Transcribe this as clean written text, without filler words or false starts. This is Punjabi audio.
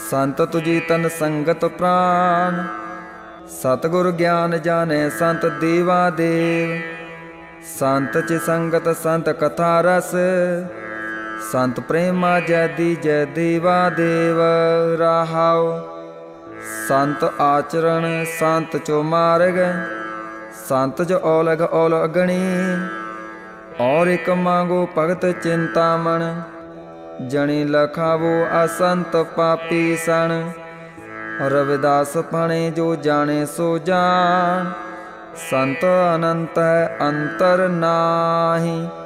ਸੰਤ ਤੁਜੀ ਤਨ ਸੰਗਤ ਪ੍ਰਾਨ। ਸਤਿਗੁਰ ਗਿਆਨ ਜਾਣੈ ਸੰਤ ਦੇਵਾ ਦੇਵ। ਸੰਤ ਚਿ ਸੰਗਤ ਸੰਤ ਕਥਾ ਰਸ। ਸੰਤ ਪ੍ਰੇਮਾ ਜੈਦੀ ਜੈ ਦੇਵਾ ਦੇਵ। ਰਾਹਾਉ ਸੰਤ ਆਚਰਣ ਸੰਤ ਚੋ ਮਾਰਗ। ਸੰਤ ਜੋ ਔਲਗ ਔਲ ਅਗਣੀ। ਔਰ ਇਕ ਮੰਗੋ ਭਗਤ ਚਿੰਤਾਮਣ। ਜਣੀ ਲਖਾਵੋ ਅਸੰਤ ਪਾਪੀ ਸਣ। ਰਵਿਦਾਸ ਪਣੇ ਜੋ ਜਾਣੇ ਸੋ ਜਾਣ। ਸੰਤ ਅਨੰਤ ਹੈ ਅੰਤਰ ਨਾਹੀ।